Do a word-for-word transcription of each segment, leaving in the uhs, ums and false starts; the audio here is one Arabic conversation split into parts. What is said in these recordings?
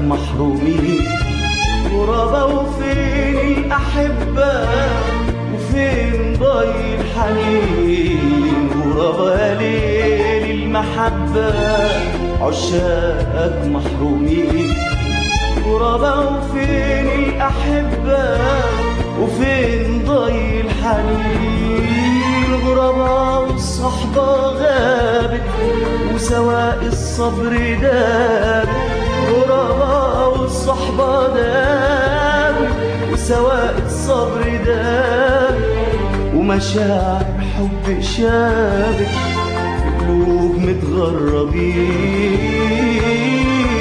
محرومين غربا، وفين الأحبة وفين ضي الحنين؟ غربا يا ليل المحبة عشاقك محرومين غربا، وفين الأحبة وفين ضي الحنين؟ غربا والصحبة غابت وسواء الصبر دابت، غربا والصحبة دابت وسواء الصبر دابت، ومشاعر حب شابت في قلوب متغربين.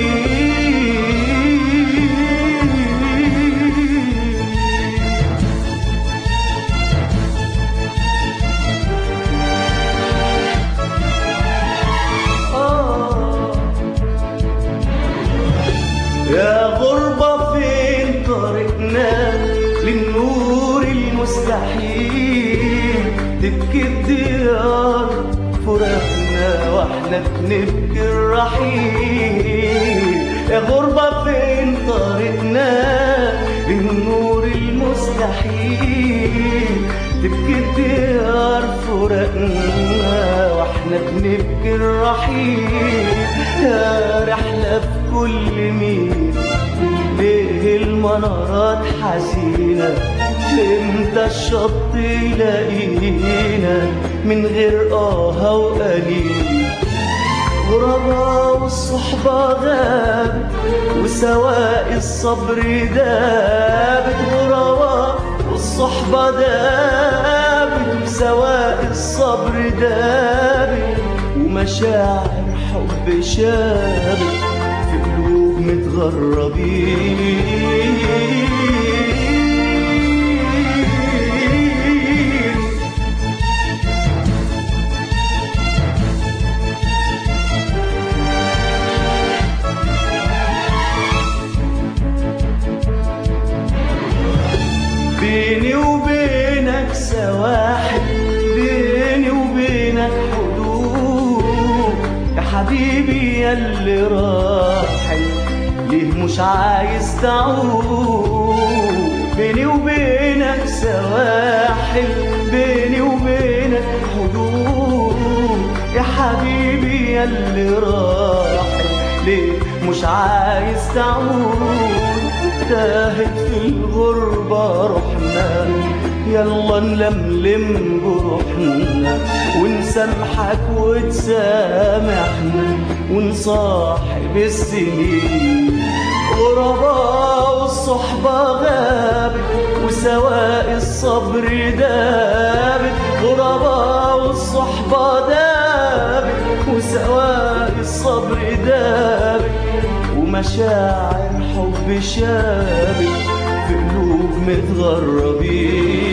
يا غربة فين طريقنا للنور المستحيل؟ تبكي الديار فراقنا واحنا بنبكي الرحيل. يا غربة فين طريقنا للنور المستحيل؟ تبكي الديار فراقنا واحنا بنبكي الرحيل. يا رحلة في كل ميل ليه المنارات حزينة؟ امتى الشط يلاقينا من غير آه وقليل؟ غربا والصحبة غابت وسواء الصبر دابت، غربا والصحبة دابت وسواء الصبر دابت، ومشاعر حب شابت في قلوب متغربين. بيني وبينك سواحل، بيني وبينك حدود، يا حبيبي ياللي راحل ليه مش عايز تعود؟ بيني وبينك سواحل، بيني وبينك حدود، يا حبيبي ياللي راحل ليه مش عايز تعود؟ تاهت في الغربة روحنا، يلا نلملم جروحنا ونسامحك وتسامحنا ونصاحب السنين. غربا والصحبة غابت وسواء الصبر دابت، غربا والصحبة دابت وسواء الصبر دابت، ومشاعر حب شابت في قلوب متغربين.